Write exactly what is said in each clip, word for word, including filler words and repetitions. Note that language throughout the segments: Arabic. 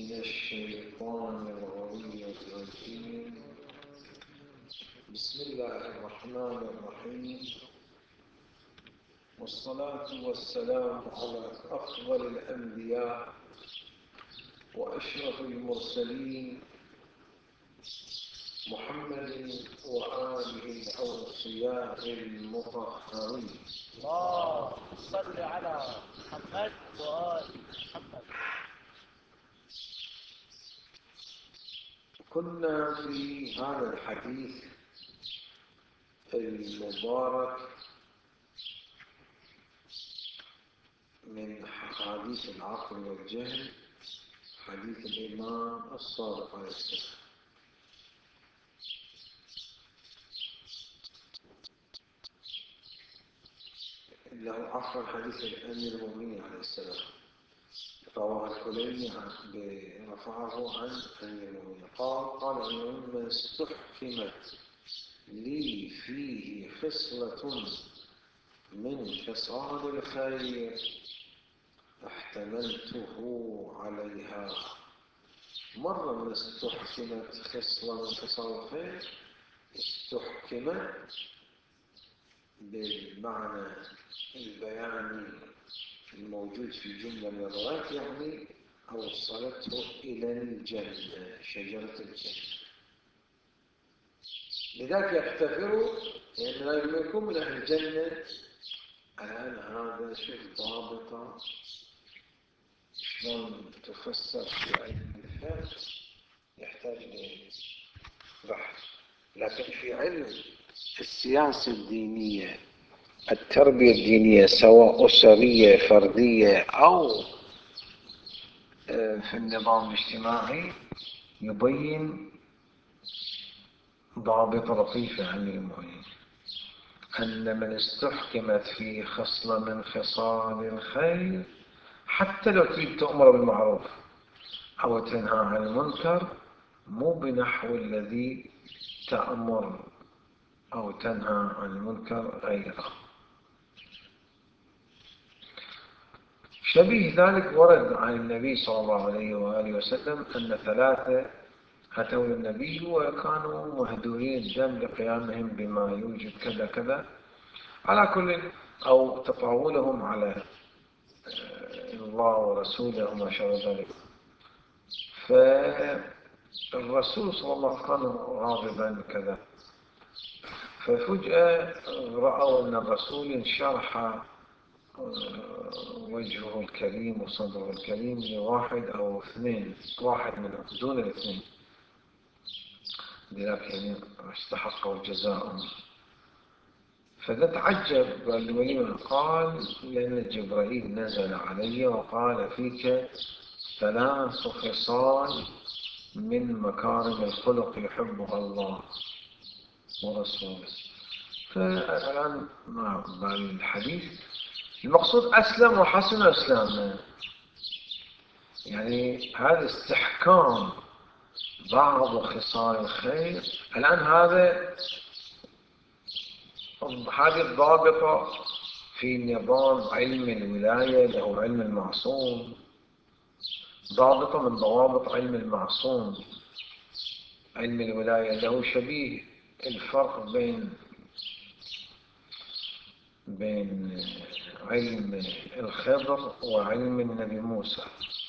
من الشيطان الرجيم الرجيم. بسم الله الرحمن الرحيم، والصلاة والسلام على أفضل الأنبياء وأشرف المرسلين محمد وآله الأوصياء المطهرين. اللهم صل على محمد وآل محمد. كنا في هذا الحديث المبارك من حديث العقل والجهل، حديث الإمام الصادق عليه السلام. له عفوا حديث الأمير المؤمنين عليه السلام، رواه الكليني رفعه عن أمير المؤمنين قال قال من استحكمت لي فيه خصلة من خصال الخير احتملته عليها. مرة من استحكمت خصلة من خصال الخير، استحكمت بالمعنى البياني الموجود في جملة من الروايات، يعني أوصلته إلى الجنة، شجرة الجنة. لذلك يحتفروا لأن لا يكون من أهل الجنة. الآن هذا شيء ضابطة شلون تفسر في علم الفقه يحتاج لبحث، لكن في علم السياسة الدينية، التربية الدينية سواء أسرية فردية أو في النظام الاجتماعي، يبين ضابط لطيف عن المؤمنين أن من استحكمت في خصلة من خصال الخير، حتى لو تريد تؤمر بالمعروف أو تنهى عن المنكر، مو بنحو الذي تأمر أو تنهى عن المنكر غيره. شبيه ذلك ورد عن النبي صلى الله عليه وآله وسلم أن ثلاثة أتوا النبي وكانوا مهدورين الدم لقيامهم بما يوجب كذا كذا، على كل أو تطاولهم على الله ورسوله وما شابه ذلك. فالرسول صلى الله عليه وسلم كان غاضبا كذا، ففجأة رأوا أن الرسول انشرح وجهه الكريم وصدره الكريم لواحد أو اثنين، واحد منهم دون الاثنين، لذلك يعني استحقوا جزاءهم. فتعجب الولي قال لأن جبرائيل نزل علي وقال فيك ثلاث خصال من مكارم الخلق يحبها الله ورسوله. فالآن مع الحديث المقصود أسلم وحسن إسلامه، يعني هذا استحكام بعض خصال الخير. الآن هذا هذه الضابطة في نظام علم الولاية اللي هو علم المعصوم، ضابطة من ضوابط علم المعصوم. علم الولاية اللي هو شبيه الفرق بين بين علم الخضر وعلم النبي موسى.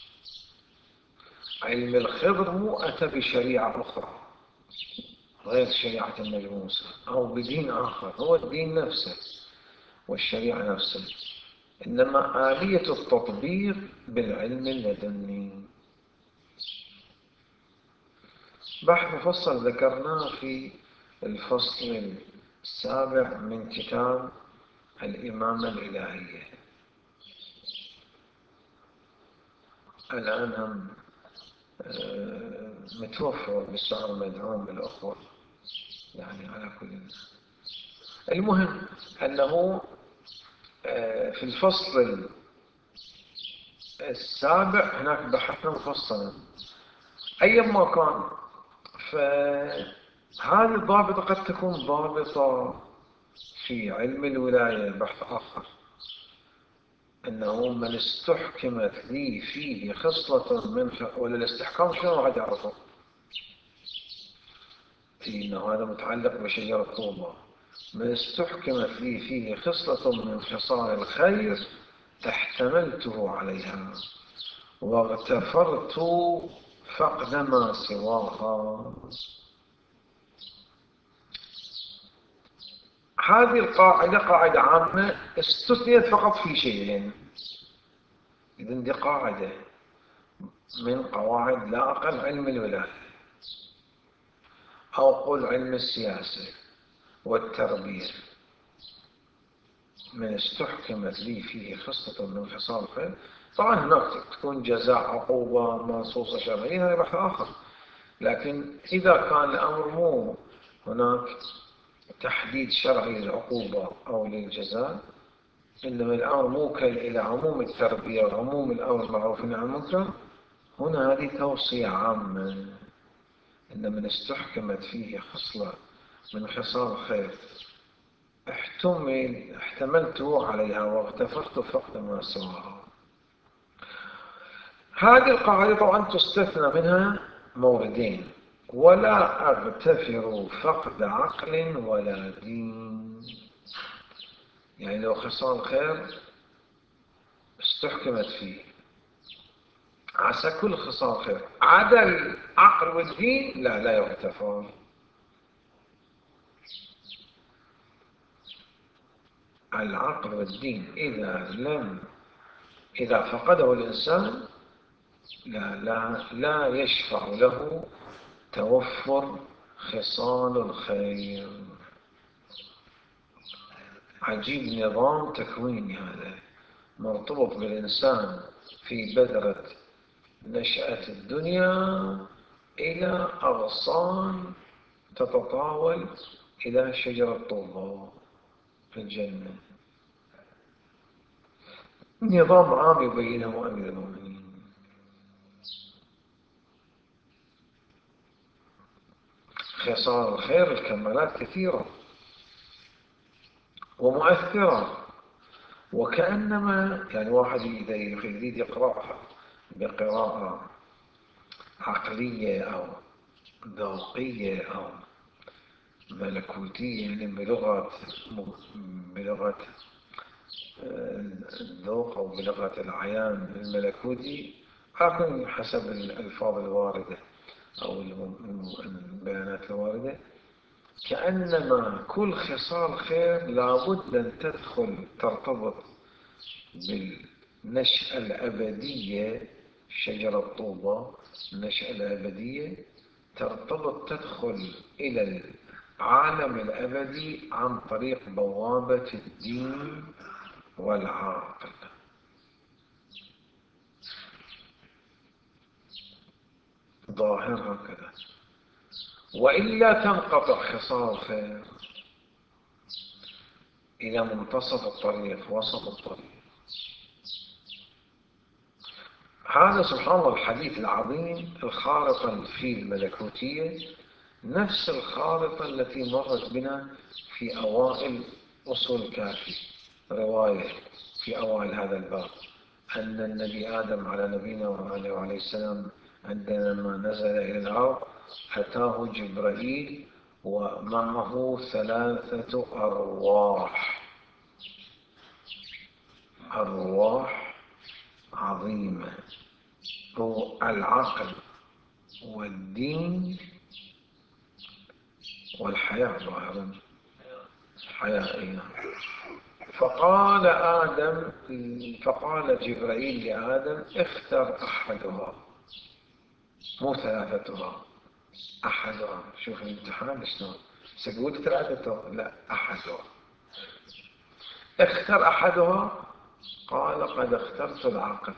علم الخضر مو أتى بشريعة أخرى غير شريعة النبي موسى أو بدين آخر، هو الدين نفسه والشريعة نفسه، إنما آلية التطبيق بالعلم اللدني. بحث مفصل ذكرناه في الفصل السابع من كتاب الإمامة الإلهية. الآن هم متوفر بالسعر مدعوم بالأخوة، يعني على كل. المهم أنه في الفصل السابع هناك بحثنا مفصلا أيما كان. فهذه الضابطة قد تكون ضابطة في علم الولاية بحث آخر، أنه من استحكمت لي فيه خصلة من خ... ولا الاستحكام شنو واحد يعرفه؟ إنه هذا متعلق بشجرة طوبى. من استحكمت لي فيه خصلة من خصال الخير احتملته عليها واغتفرت فقد ما سواها. هذه القاعدة قاعدة عامة استثنيت فقط في شيئين. إذن دي قاعدة من قواعد لا أقل علم الولاية أو قل علم السياسة والتربية. من استحكمت لي فيه خصلة من خصال الخير، طبعا هناك تكون جزاء عقوبة منصوصة شرعيا هذا بحث آخر، لكن إذا كان الأمر مو هناك تحديد شرعي للعقوبة أو للجزاء، إنما الأمر موكل إلى عموم التربية وعموم الأمر بالمعروف والنهي عن المنكر، هنا هذه توصية عامة إن من استحكمت فيه خصلة من خصال الخير احتمل احتملته عليها واغتفرت فقد ما سواها. هذه القاعدة طبعا تستثنى منها موردين: ولا أغتفر فقد عقل ولا دين. يعني لو خصال خير استحكمت فيه عسى كل خصال خير عدا العقل والدين لا لا يغتفر. العقل والدين إذا لم إذا فقده الإنسان لا لا لا يشفع له توفر خصال الخير. عجيب نظام تكويني هذا، مرتبط بالإنسان في بذرة نشأة الدنيا إلى أغصان تتطاول إلى شجرة طوبى في الجنة. نظام عام يبينه أمير المؤمنين. خصال الخير الكمالات كثيرة ومؤثرة، وكأنما يعني واحد إذا يريد يقرأها بقراءة عقلية أو ذوقية أو ملكوتية، يعني بلغة بلغة الذوق أو بلغة العيان الملكوتي، لكن حسب الألفاظ الواردة أو البيانات الواردة، كأنما كل خصال خير لابد أن تدخل ترتبط بالنشأة الأبدية. شجرة طوبى النشأة الأبدية ترتبط تدخل إلى العالم الأبدي عن طريق بوابة الدين والعقل. ظاهر هكذا، وإلا تنقطع خصال خير إلى منتصف الطريق وسط الطريق. هذا سبحان الله الحديث العظيم، الخارطة في الملكوتية نفس الخارطة التي مرت بنا في أوائل أصول الكافي، رواية في أوائل هذا الباب أن النبي آدم على نبينا وعليه السلام عندما نزل إلى الأرض أتاه جبرائيل ومعه ثلاثة أرواح أرواح عظيمة، هو العقل والدين والحياة ظاهرا حيائية. فقال آدم فقال جبرائيل لآدم اختر أحدها، مو ثلاثتها، أحدها. شوف الامتحان شلون سيقول ثلاثتها، لا أحدها. اختر أحدها، قال قد اخترت العقل.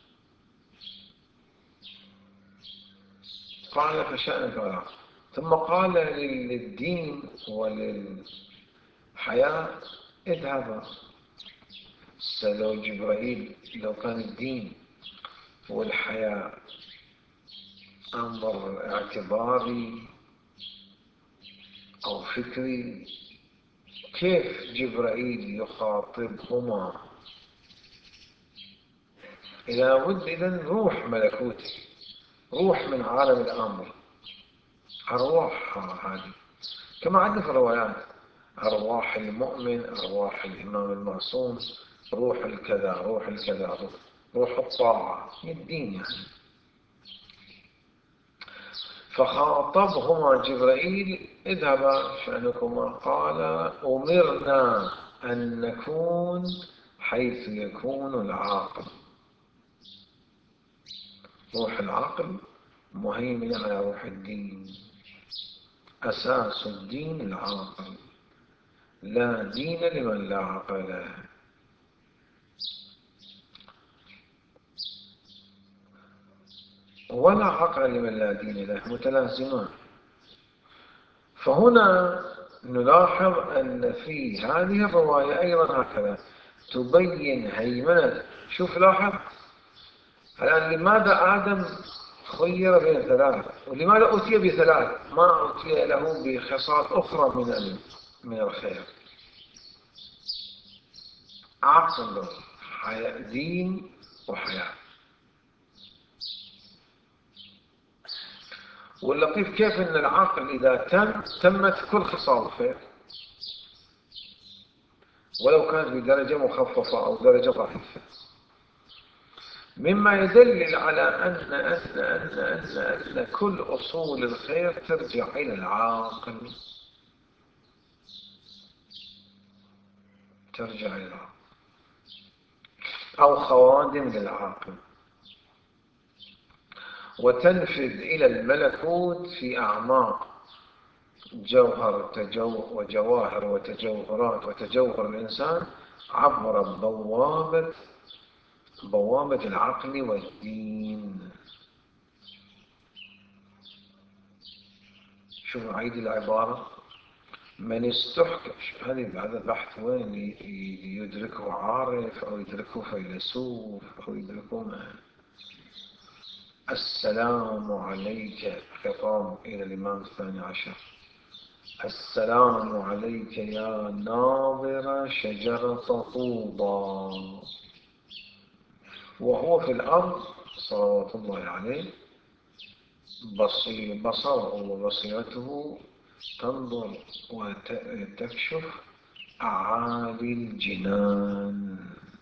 قال فشأنك العقل. ثم قال للدين وللحياة اذهبا. لو جبرائيل لو كان الدين والحياة أمر اعتباري أو فكري، كيف جبرائيل يخاطبهما إذا بد إذن روح ملكوتي، روح من عالم الأمر، أرواح هذه كما عندنا في الروايات، أرواح المؤمن، أرواح الإمام المعصوم، روح الكذا، روح الكذا، روح الطاعة، الدين يعني. فخاطبهما جبرائيل: اذهبا شأنكما. قال: أمرنا أن نكون حيث يكون العاقل. روح العقل مهيمن على روح الدين، أساس الدين العاقل، لا دين لمن لا عقل له. ولا عقل لمن لا دين له، متلازمان. فهنا نلاحظ أن في هذه الرواية أيضا هكذا تبين هيمنة. شوف لاحظ الآن لماذا آدم خير بين ثلاث، ولماذا أوتي بثلاث ما أوتي له بخصال أخرى من من الخير؟ عقل، حياة، دين وحياة. واللطيف كيف أن العقل إذا تم تمت كل خصال الخير، ولو كانت بدرجة مخففة أو درجة ضعيفة، مما يدلل على أن أن أن أن أن كل أصول الخير ترجع إلى العاقل، ترجع إلى العاقل أو خوادم للعاقل، وتنفذ إلى الملكوت في أعماق جوهر وجواهر وتجوهرات وتجوهر الإنسان عبر بوابة بوابة العقل والدين. شوف أعيد العبارة: من استحكم. هذه هذا البحث وين يدركه عارف أو يدركه فيلسوف أو يدركه ما. السلام عليك، خطاب إلى الإمام الثاني عشر: السلام عليك يا ناظر شجرة طوبى. وهو في الأرض صلوات الله عليه بصير بصره وبصيرته تنظر وتكشف أعالي الجنان.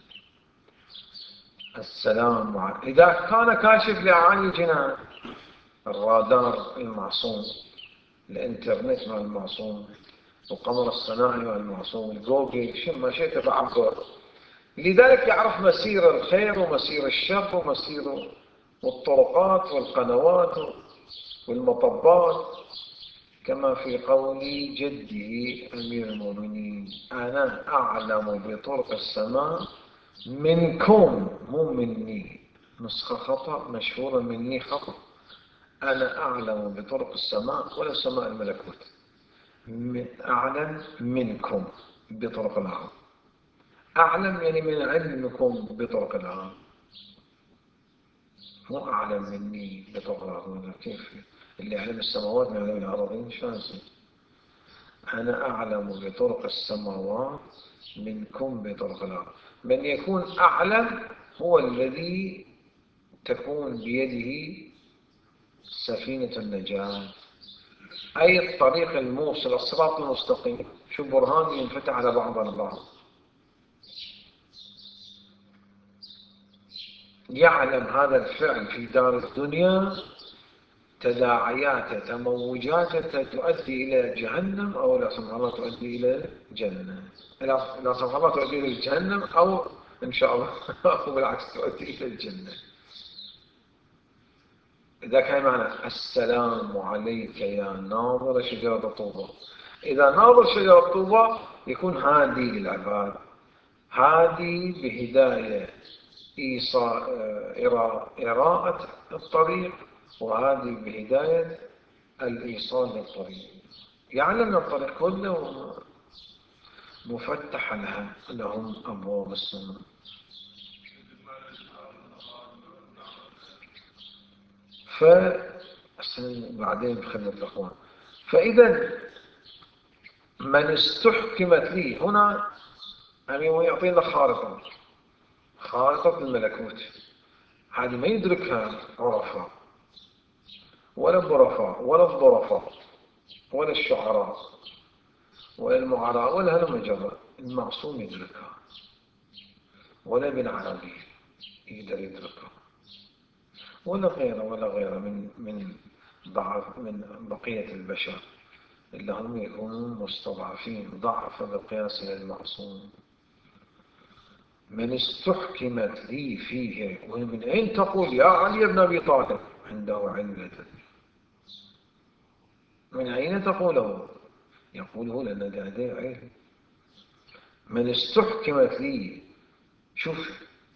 السلام عليك. إذا كان كاشف لأعالي الجنان، الرادار المعصوم، الإنترنت مع المعصوم، وقمر الصناعي مع المعصوم، جوجل، شو ما شئت بعبر، لذلك يعرف مسير الخير ومسير الشر ومسير والطرقات والقنوات والمطبات، كما في قول جده أمير المؤمنين: أنا أعلم بطرق السماء منكم، مو مني، نسخة خطأ مشهورة، مني خطأ. أنا أعلم بطرق السماء ولا سماء الملكوت، أعلم منكم بطرق العالم. أعلم يعني من علمكم بطرق العالم، مو أعلم مني بطرق العالم. كيف اللي يعلم السماوات من علم الأراضين؟ شانسي. أنا أعلم بطرق السماوات منكم بطرق العالم. من يكون أعلم هو الذي تكون بيده سفينة النجاة، أي الطريق الموصل، الصراط المستقيم. شو برهان ينفتح على بعض البعض. يعلم هذا الفعل في دار الدنيا تداعياته، تموجاته، تؤدي إلى جهنم، أو لا سمح الله تؤدي إلى الجنة، لا سمح الله تؤدي إلى جهنم، أو إن شاء الله أو بالعكس تؤدي إلى الجنة. إذا كان معنى السلام عليك يا ناظر شجرة طوبى، إذا ناظر شجرة طوبى يكون هادي للعباد، هادي بهداية إيصاء إراءة الطريق، وهذه بهداية الإيصال للطريق. يعلم الطريق كله مفتح لها لهم أبواب السماء. ف بعدين بخدمة الأخوان. فإذا من استحكمت لي هنا يعني يعطينا خارطة، خارطة الملكوت. هذه ما يدركها عرفاء ولا برفاء ولا الظرفاء ولا الشعراء ولا المعراء ولا هذا مجرد المعصوم يدركها، ولا ابن عربي يقدر يدركها، ولا غيره ولا غيره من من ضعف من بقية البشر اللي هم يكونون مستضعفين ضعف بقياس المعصوم. من استحكمت لي فيه، ومن أين تقول يا علي بن أبي طالب عنده علم التدبير؟ من أين تقوله؟ يقوله لأن لديه علم. من استحكمت لي، شوف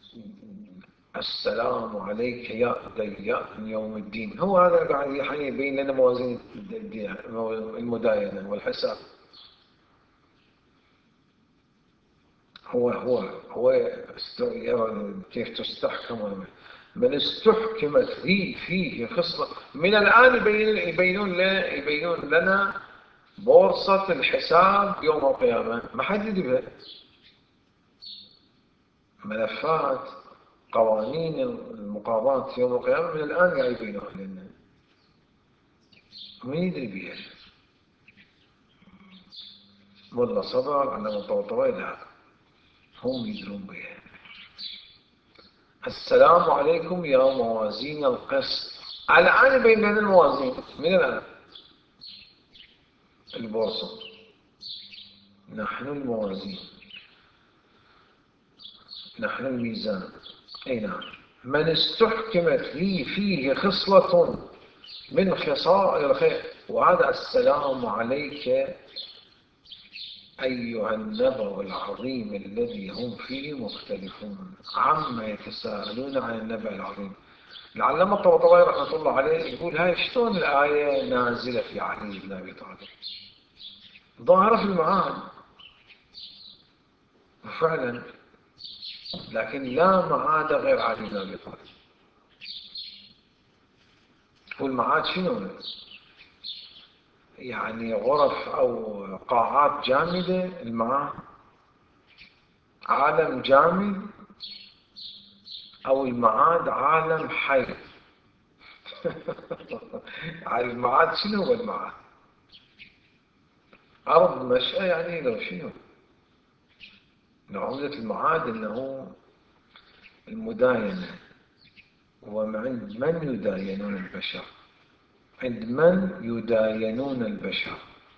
السلام عليك يا ديان يوم الدين، هو هذا قاعد يبين لنا موازين المداينة والحساب. هو هو هو يرى كيف تستحكم. من استحكمت لي فيه خصلة، من الآن يبينون لنا يبينون لنا بورصة الحساب يوم القيامة، ما حد يدري ملفات قوانين المقاضاة يوم القيامة من الآن قاعد يبينوها لنا، من يدري بها؟ والله صبر على مطوطوة، لا هم يدرون بها. السلام عليكم يا موازين القسط، الآن يبين لنا الموازين من الآن. البورصة نحن الموازين، نحن الميزان. أي نعم. من استحكمت لي فيه خصلة من خصال الخير، وهذا السلام عليك أيها النبأ العظيم الذي هم فيه مختلفون عما يتساءلون عن النبأ العظيم. العلامة الطباطبائي رحمة الله عليه يقول هاي شلون الآية نازلة في علي بن أبي طالب؟ ظاهرة في المعاد فعلا، لكن لا معاد غير علي بن أبي طالب. والمعاد شنو؟ يعني غرف أو قاعات جامدة، المعاد عالم جامد، أو المعاد عالم حي. المعاد شنو هو المعاد؟ أرض مشأة يعني لو شنو؟ عمدة المعاد أنه المداينة، وعند من يداينون البشر؟ عند من يداينون البشر؟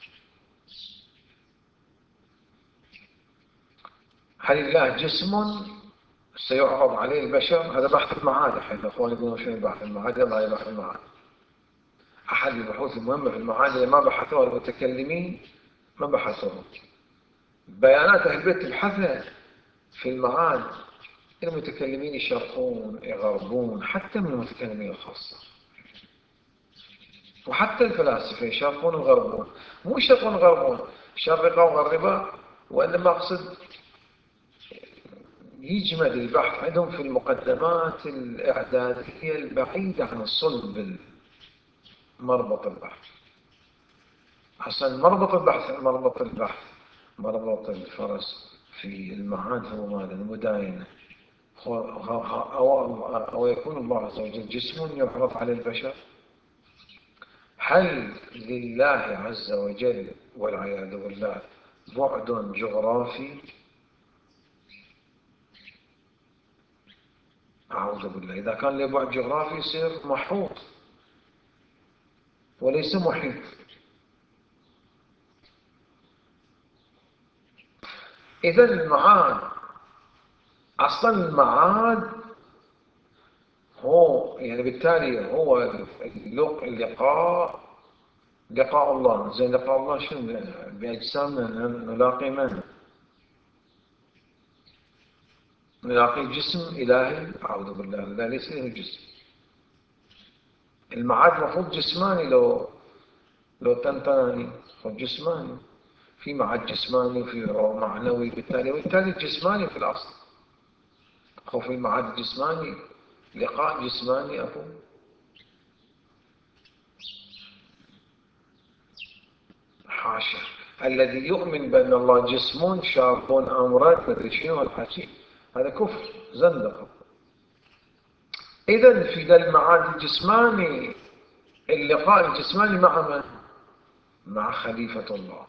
هل الله جسم سيعرض عليه البشر؟ هذا بحث المعاد. أحد الأخوان يقولون شنو بحث المعاد؟ يلا هي بحث المعاد. أحد البحوث المهمة في المعاد اللي ما بحثوها المتكلمين ما بحثوها، بيانات أهل البيت تبحثها في المعاد، المتكلمين يشرقون يغربون، حتى من المتكلمين الخاصة، وحتى الفلاسفة يشرقون ويغربون. مو يشرقون ويغربون شرقة وغربة، وإنما أقصد يجمد البحث عندهم في المقدمات الإعدادية البعيدة عن صلب مربط البحث. أصلا مربط البحث مربط البحث مربط الفرس في المعاد هو ماذا؟ المداينة. أو يكون الله عز وجل جسم يعرض على البشر؟ هل لله عز وجل والعياذ بالله بعد جغرافي؟ أعوذ بالله. إذا كان له بعد جغرافي يصير محوط وليس محيط. إذا المعاد أصلا المعاد هو يعني بالتالي هو اللقاء لقاء الله. زين لقاء الله شنو؟ بأجسامنا نلاقي من؟ نلاقي جسم إلهي؟ أعوذ بالله، لا ليس له جسم. المعاد مفروض جسماني، لو لو تنتناني جسماني، في معاد جسماني وفي معنوي، بالتالي وبالتالي جسماني في الأصل. أو في المعاد جسماني، لقاء جسماني أكو. حاشا، الذي يؤمن بأن الله جسم شاق أمرات مدري شنو الحكي، هذا كفر زندقة. إذن في ذا المعاد الجسماني اللقاء الجسماني مع من؟ مع خليفة الله،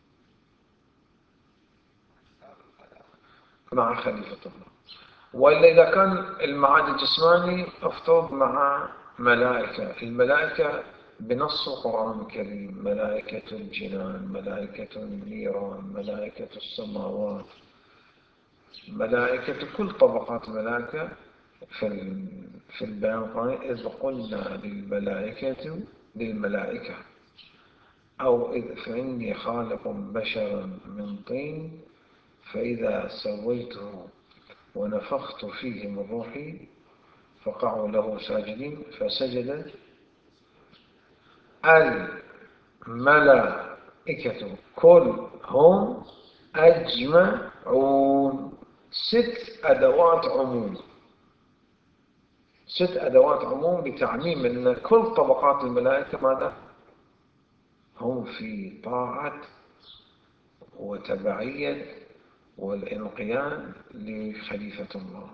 مع خليفة الله. وإلا إذا كان المعاد الجسماني افترض مع ملائكة، الملائكة بنص القرآن الكريم ملائكة الجنان، ملائكة النيران، ملائكة السماوات، ملائكة كل طبقات الملائكة في في البيان القرآني. إذ قلنا للملائكة للملائكة أو إذ فإني خالق بشرا من طين فإذا سويته ونفخت فيه من روحي فقعوا له ساجدين فسجد الملائكة كلهم أجمعون. ست أدوات عموم، ست أدوات عموم لتعميم أن كل طبقات الملائكة ماذا؟ هم في طاعة وتبعية والانقياد لخليفة الله.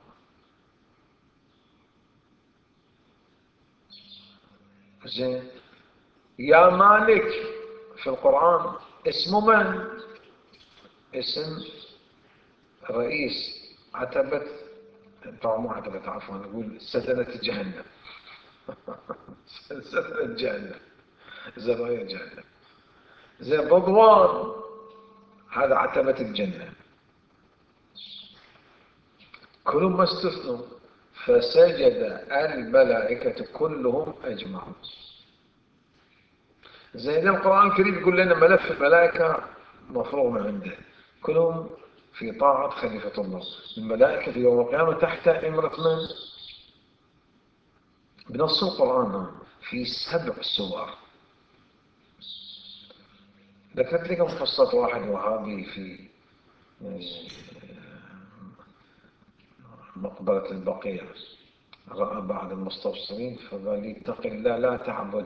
زين. يا مالك في القرآن اسمه من؟ اسم رئيس عتبة، طبعا مو عتبة، عفوا نقول سدنة جهنم. سدنة جهنم، زبايا جهنم. زين. رضوان هذا عتبة الجنة، كلهم ما استثنوا. فسجد الملائكة كلهم أجمعون. زين. القرآن الكريم يقول لنا ملف الملائكة مفروغ من عنده، كلهم في طاعة خليفة الله. الملائكة في يوم القيامة تحت إمرة من؟ بنص القرآن في سبع سور. ذكرت لكم قصة واحد وهابي في مقبرة البقيع، رأى بعض المستبصرين فقال اتق الله لا تعبد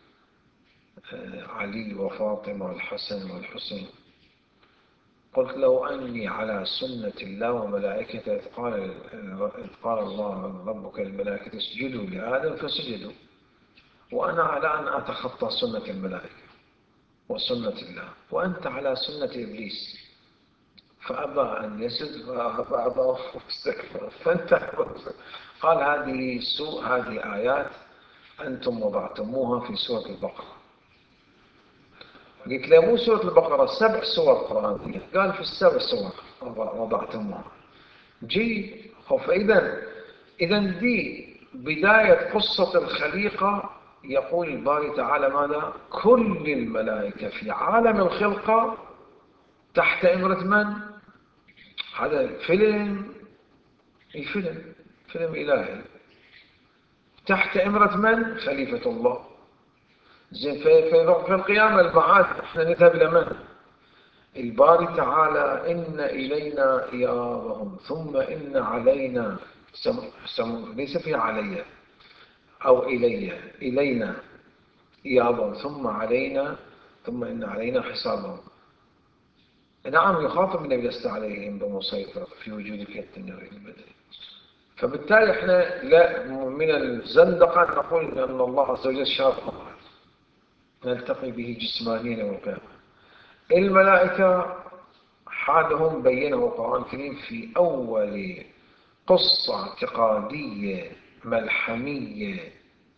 علي وفاطمة والحسن والحسين. قلت لو أني على سنة الله وملائكته، إذ قال إذ قال الله ربك الملائكة اسجدوا لآدم فسجدوا، وأنا على أن أتخطى سنة الملائكة وسنة الله، وأنت على سنة إبليس فأبى أن يسجد فأبى واستكبر فانتهى. قال هذه سوء هذه آيات أنتم وضعتموها في سورة البقرة. قلت له مو سورة البقرة، سبع سور قرآنية. قال في السبع سور وضعتموها. جيد. فإذا إذا دي بداية قصة الخليقة. يقول الباري تعالى ماذا؟ كل الملائكة في عالم الخلقة تحت إمرة من؟ هذا فيلم، الفيلم فيلم إلهي تحت إمرة من؟ خليفة الله. زين. في القيامة المعاد احنا نذهب إلى من؟ الباري تعالى إن إلينا إيابهم ثم إن علينا سم... سم... ليس في علي أو إلي، إلينا إيابهم ثم علينا ثم إن علينا حسابهم. نعم يخاطب النبي لست عليهم بمسيطر في وجود كالتنوير البدني. فبالتالي احنا لا من الزندقة نقول أن الله عز وجل شاف نلتقي به جسمانيا يوم القيامة. الملائكة حالهم بينه القرآن الكريم في أول قصة اعتقادية ملحمية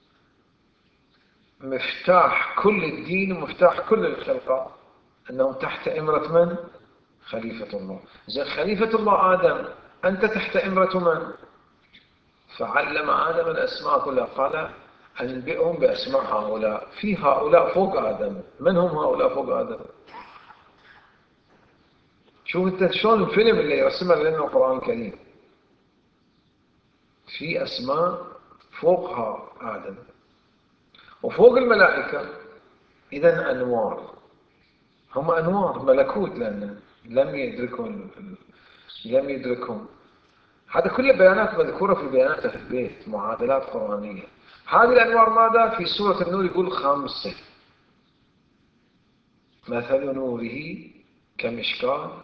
مفتاح كل الدين ومفتاح كل الخلقة، أنهم تحت إمرة من؟ خليفة الله. زي خليفة الله آدم، أنت تحت إمرة من؟ فعلم آدم الأسماء كلها. قال أنبئهم بأسماء هؤلاء. في هؤلاء فوق آدم. من هم هؤلاء فوق آدم؟ شوف انت شلون الفيلم اللي يرسمها لنا القرآن الكريم. في أسماء فوقها آدم وفوق الملائكة. إذن أنوار، هم أنوار ملكوت، لأن لم يدركهم لم يدركهم هذا كل بيانات مذكورة في بيانات في البيت، معادلات قرآنية. هذه الأنوار ماذا؟ في سورة النور يقول خمسة. مثل نوره كمشكاة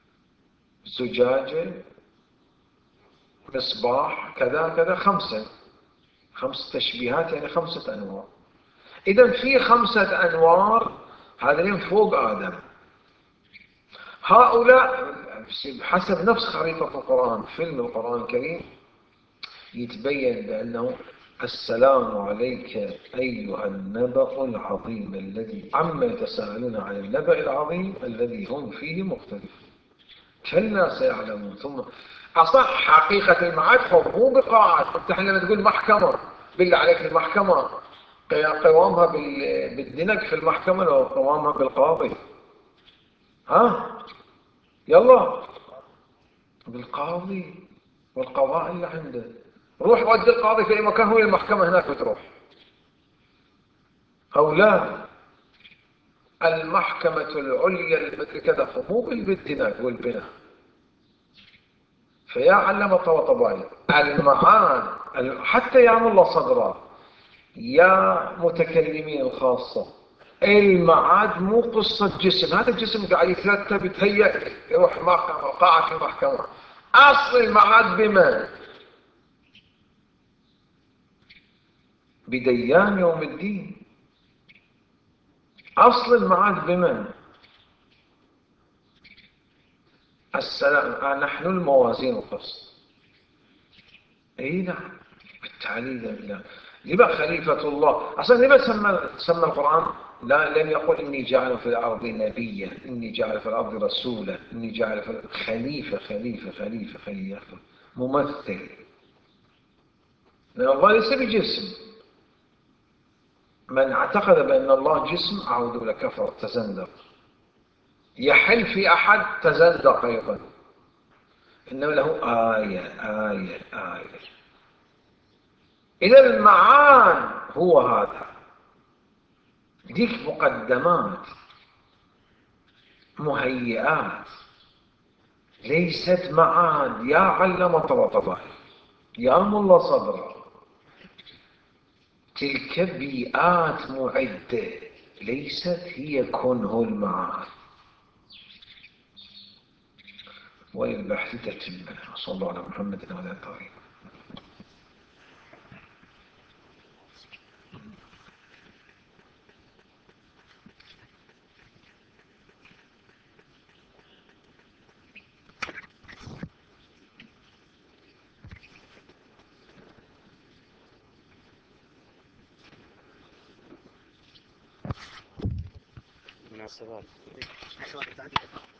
زجاجة مصباح كذا كذا، خمسة. خمس تشبيهات يعني خمسة أنوار. إذا في خمسة أنوار هذين فوق آدم. هؤلاء حسب نفس خريطة القرآن، فيلم القرآن الكريم، يتبين بأنه السلام عليك أيها النبأ العظيم الذي عما يتساءلون عن النبأ العظيم الذي هم فيه مختلفون كلا سيعلمون. ثم أصح حقيقة المعاد مو بقاعات. انت لما تقول محكمة، بالله عليك المحكمة قوامها بالدنك في المحكمة لو قوامها بالقاضي؟ ها يلا بالقاضي والقضاء اللي عنده. روح ودي القاضي في أي مكان، هو المحكمة هناك بتروح أو لا. المحكمة العليا المدري كذا مو بالبناء والبناء. فيا علم طبعا المعاد حتى يا ملا صدرا يا متكلمين الخاصة، المعاد مو قصة جسم. هذا الجسم قاعد يترتب يتهيأ يروح قاعة المحكمة. أصل المعاد بمن؟ بديان يوم الدين. أصل المعاد بمن؟ السلام. نحن الموازين القسط. اي نعم بالتعليل بالله. لما خليفة الله أصلا لما سمى, سمى القرآن؟ لا لم يقل إني جعل في الأرض نبيا، إني جعل في الأرض رسولا، إني جعل في الأرض خليفة خليفة خليفة خليفة ممثل. لأن الله ليس بجسم. من اعتقد بأن الله جسم أعوذ لكفر تزندق. يحل في أحد تزندق أيضا. إنه له آية آية آية. إذا المعاد هو هذا. ديك مقدمات مهيئات ليست معاد. يا علم طبطبة يا ملا صدرا، تلك بيئات معدة ليست هي كنه المعاد. وللبحث تتمه. صلى الله على محمد وعلى آله الطاهرين. مناسبات